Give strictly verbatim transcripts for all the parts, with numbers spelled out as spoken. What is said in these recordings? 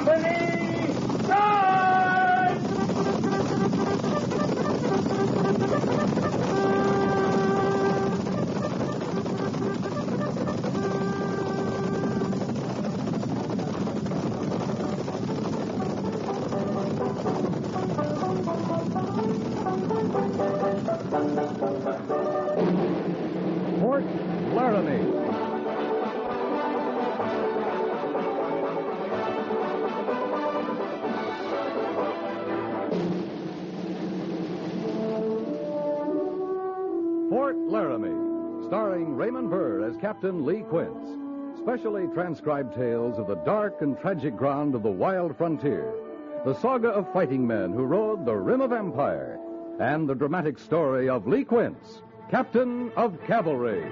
Company, charge! Fort Laramie. Fort Laramie, starring Raymond Burr as Captain Lee Quince. Specially transcribed tales of the dark and tragic ground of the wild frontier. The saga of fighting men who rode the rim of empire. And the dramatic story of Lee Quince, Captain of Cavalry.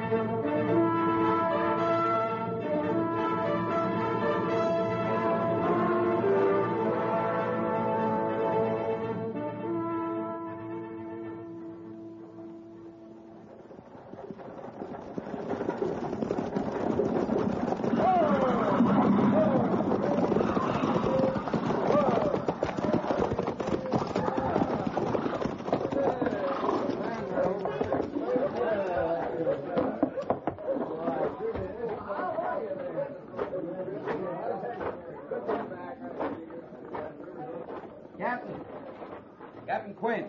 Captain. Captain Quince.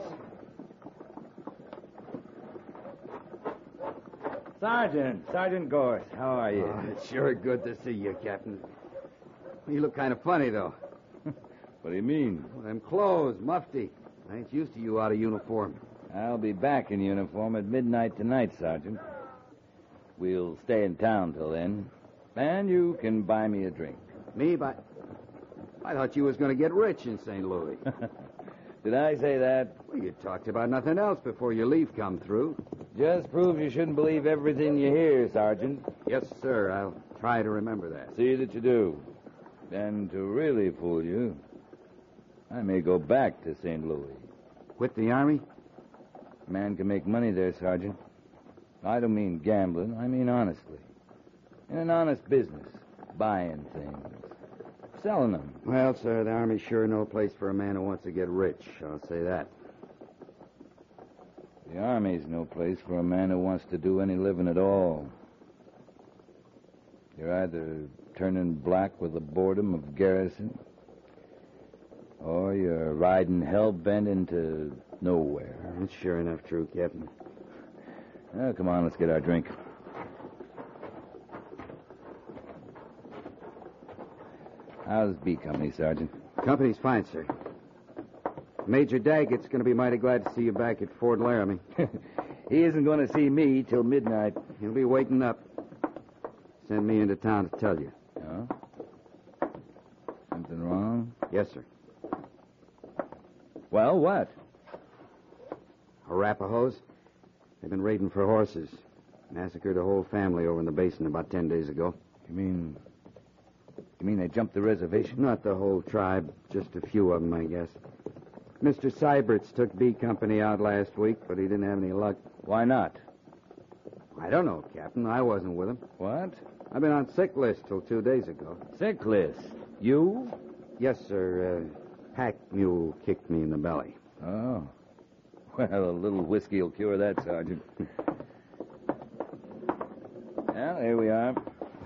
Sergeant. Sergeant Gorse. How are you? Oh, it's sure good to see you, Captain. You look kind of funny, though. What do you mean? Well, them clothes, mufti. I ain't used to you out of uniform. I'll be back in uniform at midnight tonight, Sergeant. We'll stay in town till then. And you can buy me a drink. Me, by... I thought you was going to get rich in Saint Louis. Did I say that? Well, you talked about nothing else before your leave come through. Just proves you shouldn't believe everything you hear, Sergeant. Yes, sir. I'll try to remember that. See that you do. And to really fool you, I may go back to Saint Louis. Quit the Army? A man can make money there, Sergeant. I don't mean gambling. I mean honestly. In an honest business. Buying things. Selling them. Well, sir, the Army's sure no place for a man who wants to get rich. I'll say that. The Army's no place for a man who wants to do any living at all. You're either turning black with the boredom of garrison, or you're riding hell-bent into nowhere. That's sure enough true, Captain. Well, come on, let's get our drink. How's B Company, Sergeant? Company's fine, sir. Major Daggett's going to be mighty glad to see you back at Fort Laramie. He isn't going to see me till midnight. He'll be waiting up. Send me into town to tell you. Oh? Something wrong? Yes, sir. Well, what? Arapahoes. They've been raiding for horses. Massacred a whole family over in the basin about ten days ago. You mean... You mean they jumped the reservation? Not the whole tribe. Just a few of them, I guess. Mister Syberts took B Company out last week, but he didn't have any luck. Why not? I don't know, Captain. I wasn't with him. What? I've been on sick list till two days ago. Sick list? You? Yes, sir. Uh, pack mule kicked me in the belly. Oh. Well, a little whiskey will cure that, Sergeant. Well, here we are.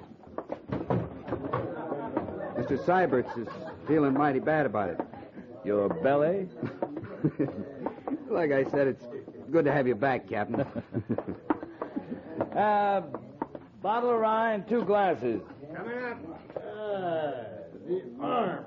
Mister Syberts is feeling mighty bad about it. Your belly? Like I said, it's good to have you back, Captain. uh, bottle of rye and two glasses. Coming up. Ah, the Army.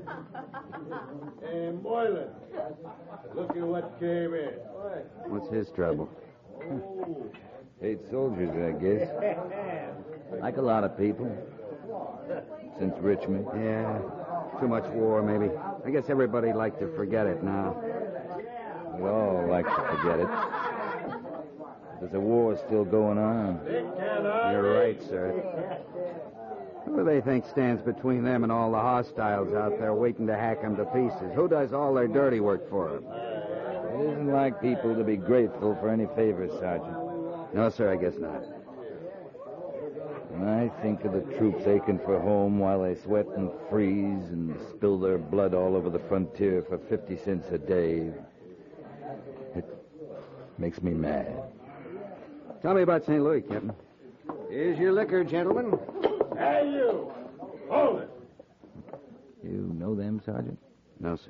And Moylan. Look at what came in. What's his trouble? Oh. Eight soldiers, I guess. Like a lot of people. Since Richmond. Yeah, too much war, maybe. I guess everybody'd like to forget it now. We all like to forget it. There's a war still going on. You're right, sir. Who do they think stands between them and all the hostiles out there waiting to hack them to pieces? Who does all their dirty work for them? It isn't like people to be grateful for any favors, Sergeant. No, sir, I guess not. When I think of the troops aching for home while they sweat and freeze and spill their blood all over the frontier for fifty cents a day, it makes me mad. Tell me about Saint Louis, Captain. Here's your liquor, gentlemen. Hey, you! Hold it! You know them, Sergeant? No, sir.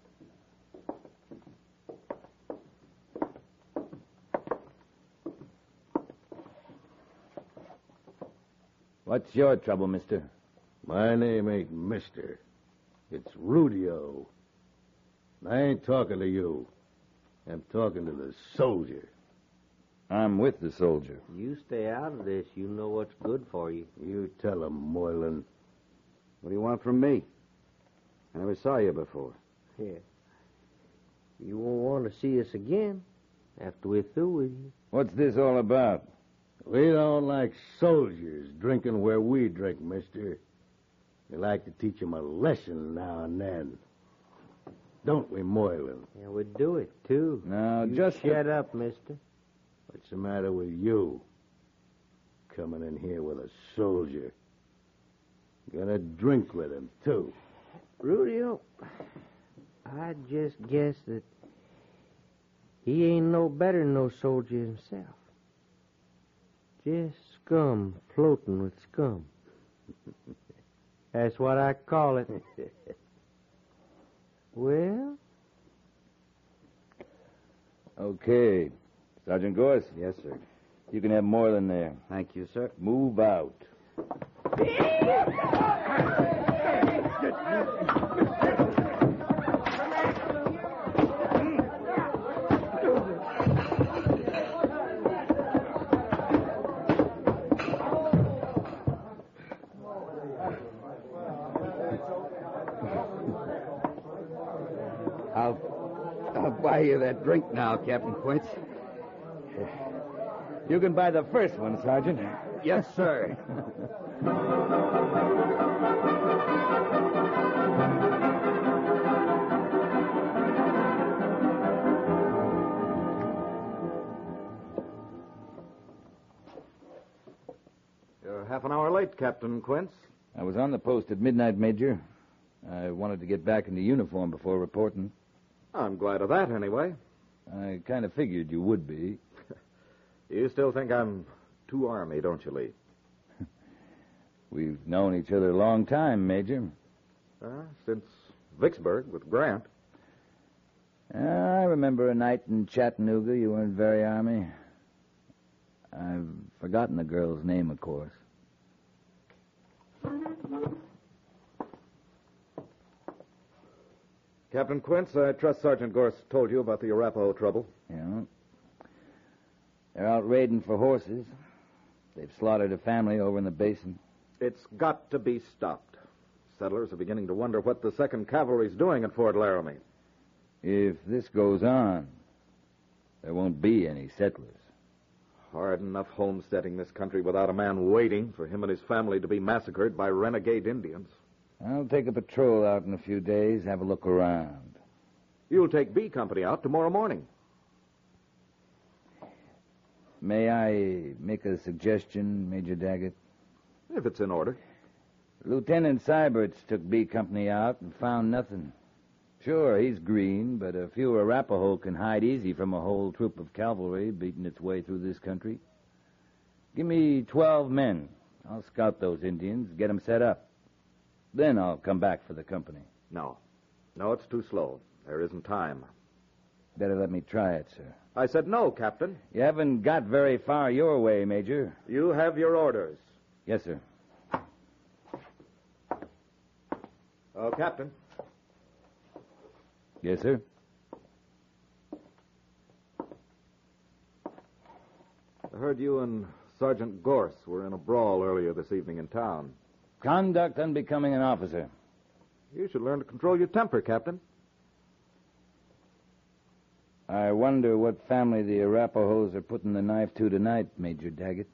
What's your trouble, mister? My name ain't Mister. It's Rudio. I ain't talking to you. I'm talking to the soldier. I'm with the soldier. You stay out of this. You know what's good for you. You tell him, Moylan. What do you want from me? I never saw you before. Yeah. You won't want to see us again after we're through with you. What's this all about? We don't like soldiers drinking where we drink, mister. We like to teach them a lesson now and then. Don't we, Moylan? Yeah, we do it, too. Now, You just shut up, mister. What's the matter with you? Coming in here with a soldier. Gonna drink with him, too. Rudio, I just guess that he ain't no better than no soldier himself. Just scum floating with scum. That's what I call it. Well? Okay. Sergeant Gorse, Yes, sir. you can have more than there. Thank you, sir. Move out. I'll, I'll buy you that drink now, Captain Quince. You can buy the first one, Sergeant. Yes, sir. You're half an hour late, Captain Quince. I was on the post at midnight, Major. I wanted to get back into uniform before reporting. I'm glad of that, anyway. I kind of figured you would be. You still think I'm too Army, don't you, Lee? We've known each other a long time, Major. Uh, since Vicksburg with Grant. Uh, I remember a night in Chattanooga. You weren't very Army. I've forgotten the girl's name, of course. Captain Quince, I trust Sergeant Gorse told you about the Arapaho trouble. Yeah. They're out raiding for horses. They've slaughtered a family over in the basin. It's got to be stopped. Settlers are beginning to wonder what the Second Cavalry's doing at Fort Laramie. If this goes on, there won't be any settlers. Hard enough homesteading this country without a man waiting for him and his family to be massacred by renegade Indians. I'll take a patrol out in a few days, have a look around. You'll take B Company out tomorrow morning. May I make a suggestion, Major Daggett? If it's in order. Lieutenant Syberts took B Company out and found nothing. Sure, he's green, but a few Arapaho can hide easy from a whole troop of cavalry beating its way through this country. Give me twelve men. I'll scout those Indians, get them set up. Then I'll come back for the company. No. No, it's too slow. There isn't time. Better let me try it, sir. I said no, Captain. You haven't got very far your way, Major. You have your orders. Yes, sir. Oh, Captain. Yes, sir. I heard you and Sergeant Gorse were in a brawl earlier this evening in town. Conduct unbecoming an officer. You should learn to control your temper, Captain. I wonder what family the Arapahoes are putting the knife to tonight, Major Daggett.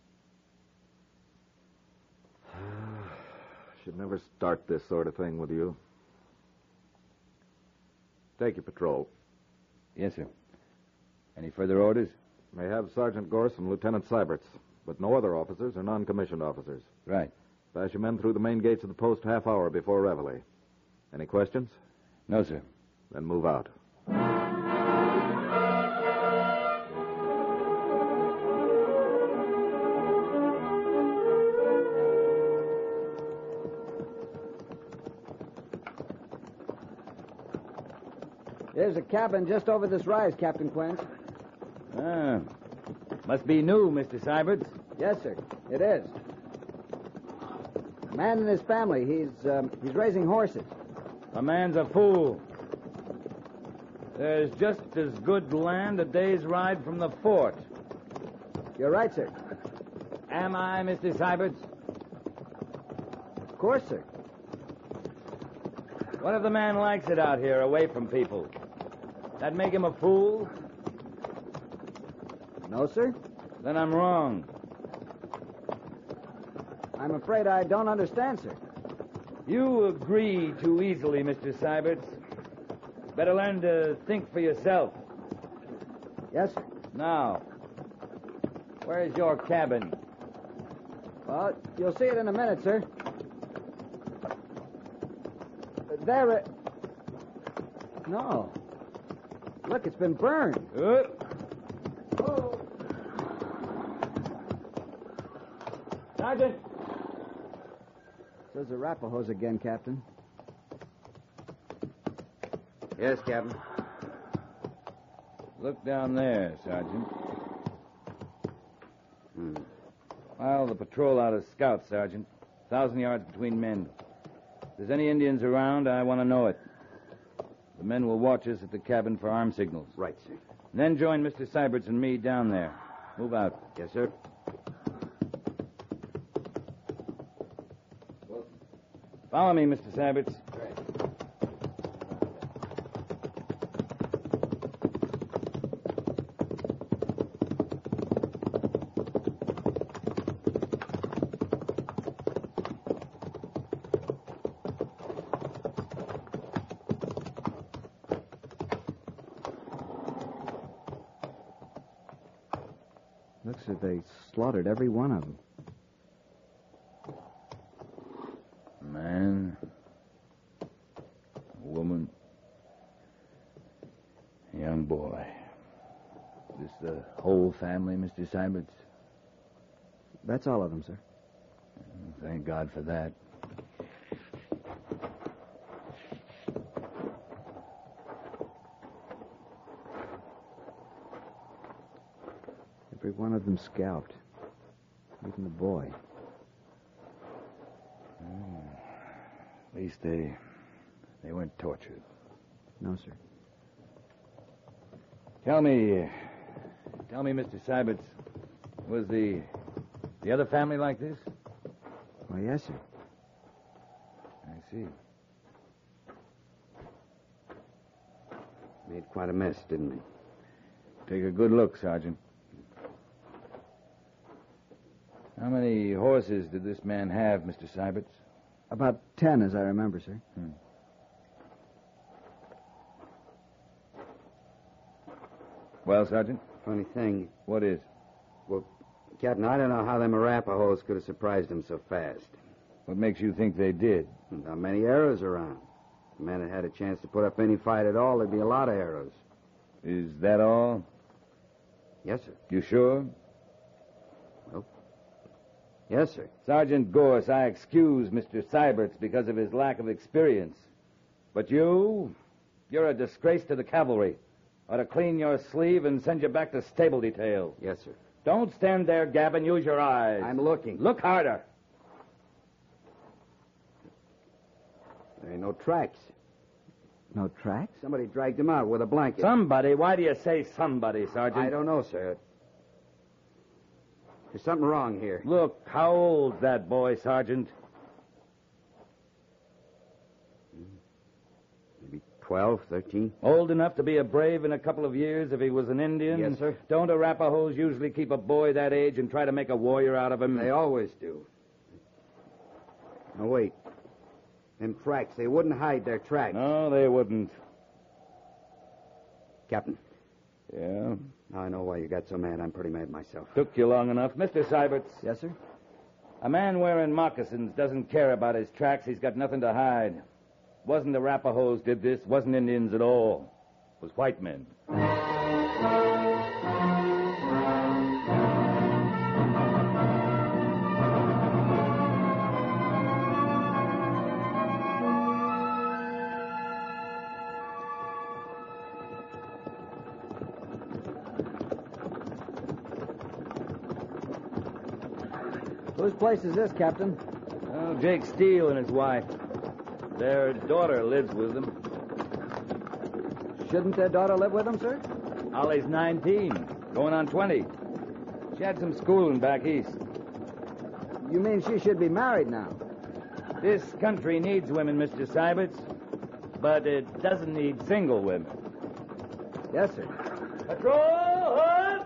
Should never start this sort of thing with you. Take your patrol. Yes, sir. Any further orders? May have Sergeant Gorse and Lieutenant Syberts. but no other officers or non-commissioned officers. Right. Pass your men through the main gates of the post half hour before reveille. Any questions? No, sir. Then move out. There's a cabin just over this rise, Captain Quince. Ah. Must be new, Mister Syberts. Yes, sir. It is. A man and his family. He's um, he's raising horses. A man's a fool. There's just as good land a day's ride from the fort. You're right, sir. Am I, Mister Syberts? Of course, sir. What if the man likes it out here, away from people? That make him a fool? No, sir. Then I'm wrong. I'm afraid I don't understand, sir. You agree too easily, Mister Syberts. Better learn to think for yourself. Yes, sir. Now, where's your cabin? Well, you'll see it in a minute, sir. There it... No. Look, it's been burned. Uh, Oh. Sergeant! Those Arapahoes again, Captain. Yes, Captain. Look down there, Sergeant. Hmm. File the patrol out as scouts, Sergeant. Thousand yards between men. If there's any Indians around, I want to know it. The men will watch us at the cabin for arm signals. Right, sir. And then join Mister Syberts and me down there. Move out. Yes, sir. Follow me, Mister Syberts. Looks as if they slaughtered every one of them. Man, a woman, a young boy. This the whole family, Mister Syberts? That's all of them, sir. Thank God for that. Every one of them scalped. Even the boy. At least they they weren't tortured. No, sir. Tell me, uh, tell me, Mister Syberts, was the the other family like this? Why, yes, sir. I see. Made quite a mess, didn't we? Take a good look, Sergeant. How many horses did this man have, Mister Syberts? About ten, as I remember, sir. Hmm. Well, Sergeant, Funny thing. what is? Well, Captain, I don't know how them Arapahoes could have surprised him so fast. What makes you think they did? Not many arrows around. If the men had had a chance to put up any fight at all, there'd be a lot of arrows. Is that all? Yes, sir. You sure? Yes, sir. Sergeant Gorse, I excuse Mister Syberts because of his lack of experience. But you, you're a disgrace to the cavalry. Ought to clean your sleeve and send you back to stable detail. Yes, sir. Don't stand there, Gavin. Use your eyes. I'm looking. Look harder. There ain't no tracks. No tracks? Somebody dragged him out with a blanket. Somebody? Why do you say somebody, Sergeant? I don't know, sir. There's something wrong here. Look, how old's that boy, Sergeant? Maybe twelve, thirteen. Old enough to be a brave in a couple of years if he was an Indian? Yes, sir. Don't Arapahoes usually keep a boy that age and try to make a warrior out of him? They always do. No, wait. Them tracks, they wouldn't hide their tracks. No, they wouldn't. Captain, Yeah? Now I know why you got so mad. I'm pretty mad myself. Took you long enough. Mister Seiberts. Yes, sir? A man wearing moccasins doesn't care about his tracks. He's got nothing to hide. Wasn't the Arapahoes did this. Wasn't Indians at all. It was white men. Whose place is this, Captain? Oh, Jake Steele and his wife. Their daughter lives with them. Shouldn't their daughter live with them, sir? Ollie's nineteen, going on twenty. She had some schooling back east. You mean she should be married now? This country needs women, Mister Seiberts, but it doesn't need single women. Yes, sir. Patrol! Up!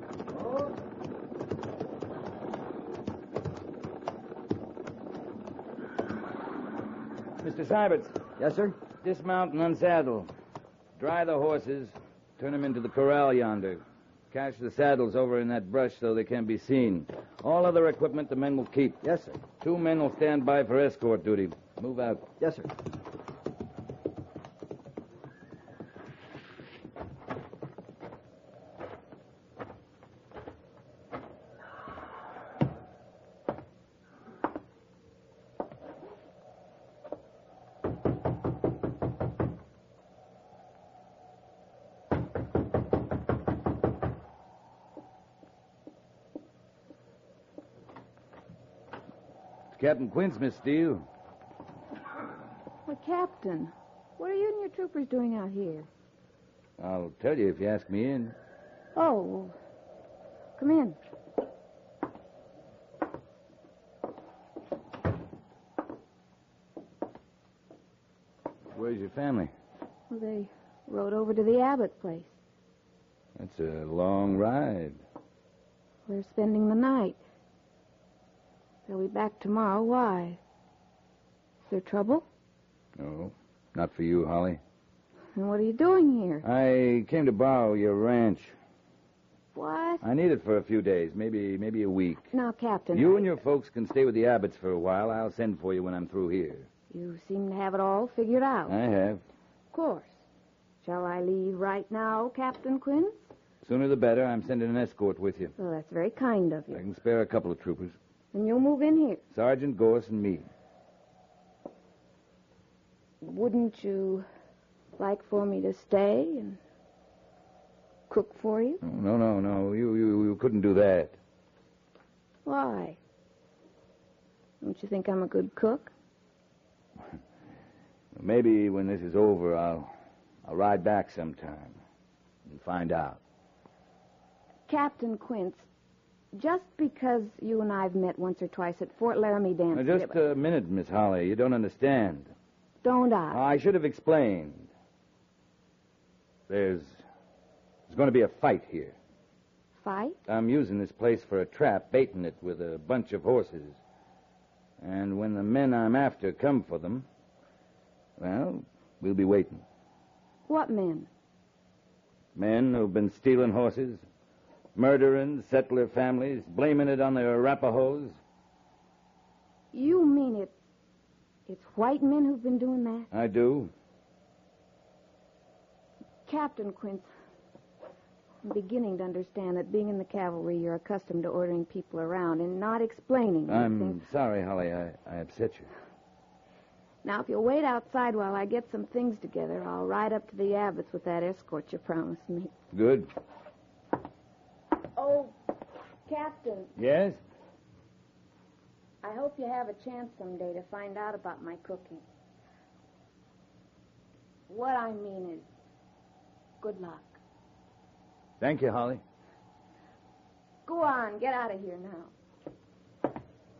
Mister Seiberts, Yes, sir? dismount and unsaddle. Dry the horses. Turn them into the corral yonder. Cache the saddles over in that brush so they can't be seen. All other equipment the men will keep. Yes, sir. Two men will stand by for escort duty. Move out. Yes, sir. Captain Quince, Miss Steele. Well, Captain, what are you and your troopers doing out here? I'll tell you if you ask me in. Oh, well, come in. Where's your family? Well, they rode over to the Abbott place. That's a long ride. We're spending the night. They'll be back tomorrow. Why? Is there trouble? No, not for you, Holly. And what are you doing here? I came to borrow your ranch. What? I need it for a few days, maybe maybe a week. Now, Captain. You I- and your folks can stay with the Abbotts for a while. I'll send for you when I'm through here. You seem to have it all figured out. I have. Of course. Shall I leave right now, Captain Quinn? Sooner the better. I'm sending an escort with you. Well, that's very kind of I you. can spare a couple of troopers. And you'll move in here. Sergeant Gorse and me. Wouldn't you like for me to stay and cook for you? Oh, no, no, no. You, you, you couldn't do that. Why? Don't you think I'm a good cook? Maybe when this is over, I'll, I'll ride back sometime and find out. Captain Quince, just because you and I've met once or twice at Fort Laramie Dance. Now, just a minute, Miss Holly. You don't understand. Don't I? I should have explained. There's, there's going to be a fight here. Fight? I'm using this place for a trap, baiting it with a bunch of horses. And when the men I'm after come for them, well, we'll be waiting. What men? Men who've been stealing horses, murdering settler families, blaming it on the Arapahoes. You mean it? It's white men who've been doing that? I do. Captain Quince, I'm beginning to understand that being in the cavalry, you're accustomed to ordering people around and not explaining I'm things. sorry, Holly. I, I upset you. Now, if you'll wait outside while I get some things together, I'll ride up to the Abbotts with that escort you promised me. Good. Oh, Captain, Yes? I hope you have a chance someday to find out about my cooking. What I mean is, good luck. Thank you, Holly. Go on, get out of here now.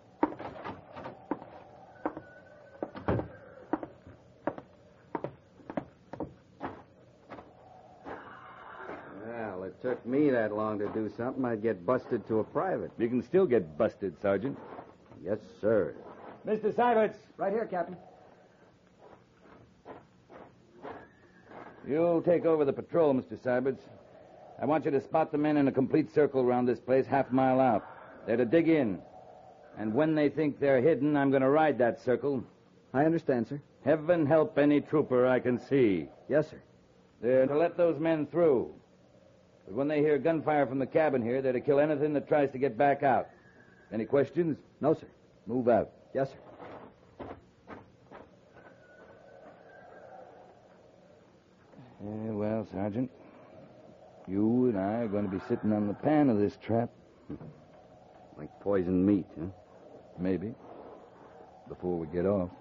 Well, it took me that long to do something. I'd get busted to a private. You can still get busted, Sergeant. Yes, sir. Mister Seiberts, Right here, Captain. you'll take over the patrol, Mister Seiberts. I want you to spot the men in a complete circle around this place, half a mile out. They're to dig in. And when they think they're hidden, I'm going to ride that circle. I understand, sir. Heaven help any trooper I can see. Yes, sir. They're to let those men through. But when they hear gunfire from the cabin here, they're to kill anything that tries to get back out. Any questions? No, sir. Move out. Yes, sir. Yeah, well, Sergeant, you and I are going to be sitting on the pan of this trap. Like poisoned meat, huh? Maybe. Before we get off.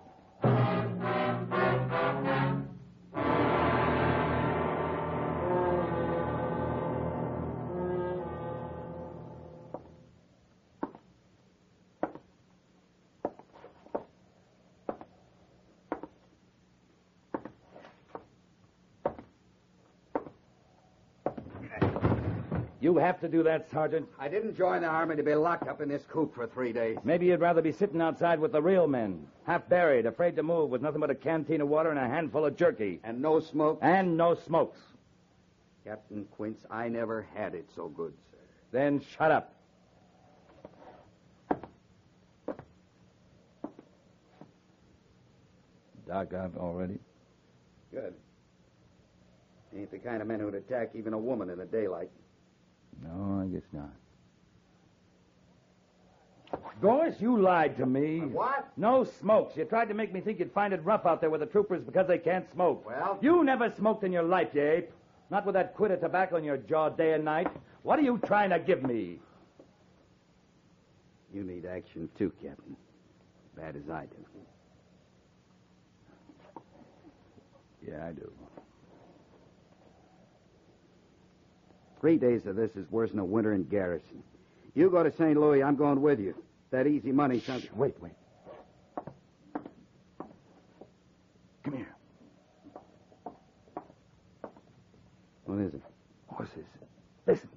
You have to do that, Sergeant. I didn't join the army to be locked up in this coop for three days. Maybe you'd rather be sitting outside with the real men, half buried, afraid to move, with nothing but a canteen of water and a handful of jerky. And no smoke? And no smokes. Captain Quince, I never had it so good, sir. Then shut up. Doc out already? Good. Ain't the kind of men who'd attack even a woman in the daylight. No, I guess not. Doris, you lied to me. What? No smokes. You tried to make me think you'd find it rough out there with the troopers because they can't smoke. Well? You never smoked in your life, you ape. Not with that quid of tobacco in your jaw day and night. What are you trying to give me? You need action too, Captain. Bad as I do. Yeah, I do. Three days of this is worse than a winter in garrison. You go to Saint Louis, I'm going with you. That easy money, son. Wait, wait. Come here. What is it? Horses. Listen.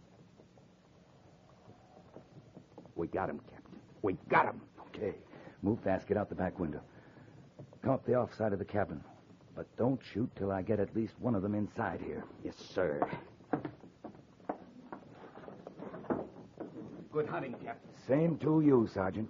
We got him, Captain. We got him. Okay. Move fast. Get out the back window. Come up the off side of the cabin. But don't shoot till I get at least one of them inside here. Yes, sir. Good hunting, Captain. Same to you, Sergeant.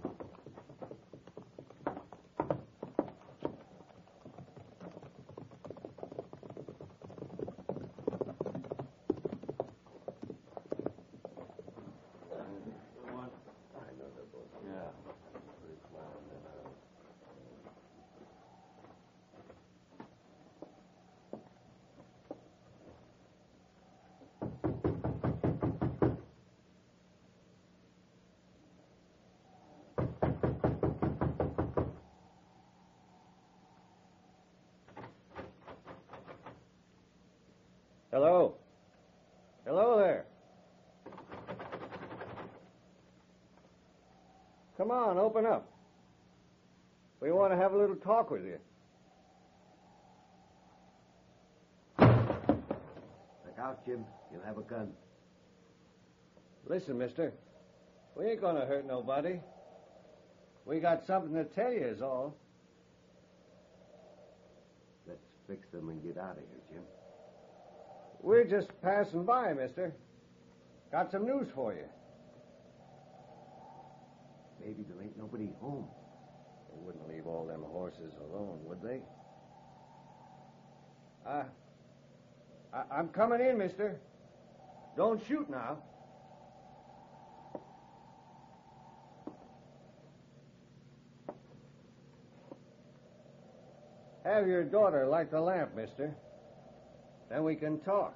Hello? Hello there. Come on, open up. We want to have a little talk with you. Look out, Jim. You'll have a gun. Listen, mister. We ain't gonna hurt nobody. We got something to tell you is all. Let's fix them and get out of here, Jim. We're just passing by, mister. Got some news for you. Maybe there ain't nobody home. They wouldn't leave all them horses alone, would they? I, I, I'm coming in, mister. Don't shoot now. Have your daughter light the lamp, mister. Then we can talk.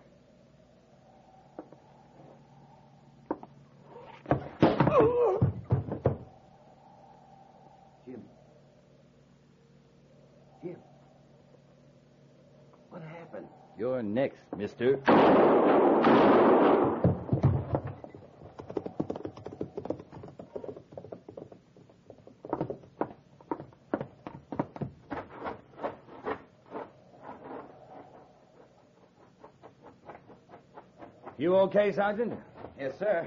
Jim. Jim. What happened? You're next, mister. You okay, Sergeant? Yes, sir.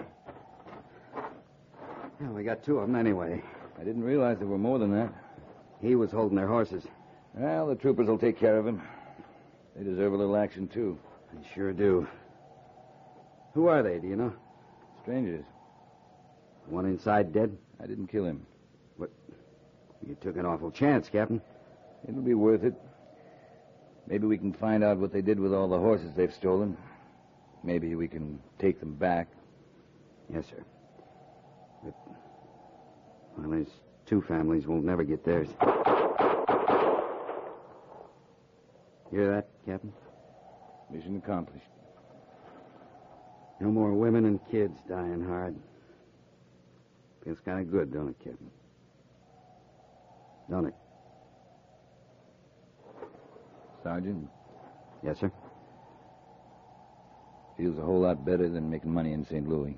Well, we got two of them anyway. I didn't realize there were more than that. He was holding their horses. Well, the troopers will take care of him. They deserve a little action, too. They sure do. Who are they, do you know? Strangers. One inside dead? I didn't kill him. What? You took an awful chance, Captain. It'll be worth it. Maybe we can find out what they did with all the horses they've stolen. Maybe we can take them back. Yes, sir. But, well, there's two families won't never get theirs. Hear that, Captain? Mission accomplished. No more women and kids dying hard. Feels kind of good, don't it, Captain? Don't it? Sergeant, Yes, sir. feels a whole lot better than making money in Saint Louis.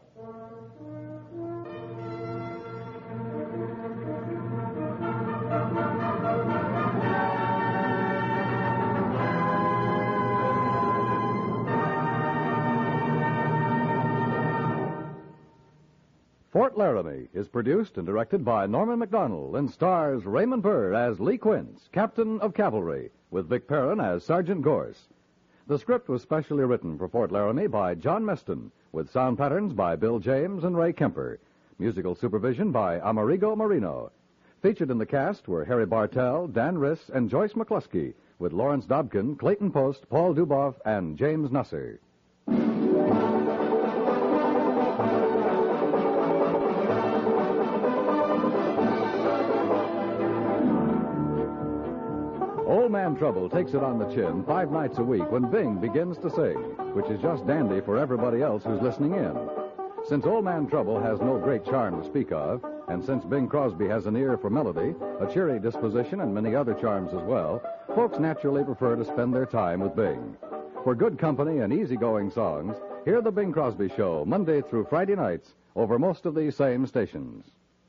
Fort Laramie is produced and directed by Norman MacDonald and stars Raymond Burr as Lee Quince, Captain of Cavalry, with Vic Perrin as Sergeant Gorse. The script was specially written for Fort Laramie by John Meston, with sound patterns by Bill James and Ray Kemper. Musical supervision by Amerigo Marino. Featured in the cast were Harry Bartell, Dan Riss, and Joyce McCluskey, with Lawrence Dobkin, Clayton Post, Paul Duboff, and James Nusser. Old Man Trouble takes it on the chin five nights a week when Bing begins to sing, which is just dandy for everybody else who's listening in. Since Old Man Trouble has no great charm to speak of, and since Bing Crosby has an ear for melody, a cheery disposition, and many other charms as well, folks naturally prefer to spend their time with Bing. For good company and easygoing songs, hear the Bing Crosby Show Monday through Friday nights over most of these same stations.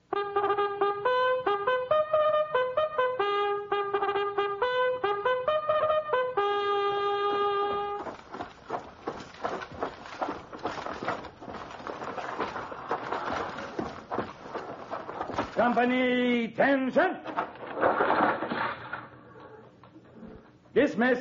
Company, tension. Dismiss.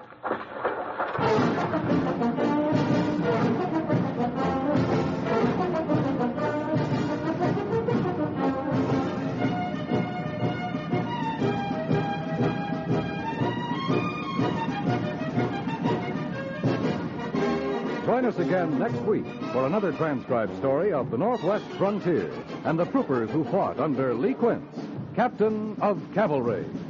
Join us again next week for another transcribed story of the Northwest frontier and the troopers who fought under Lee Quince, Captain of Cavalry.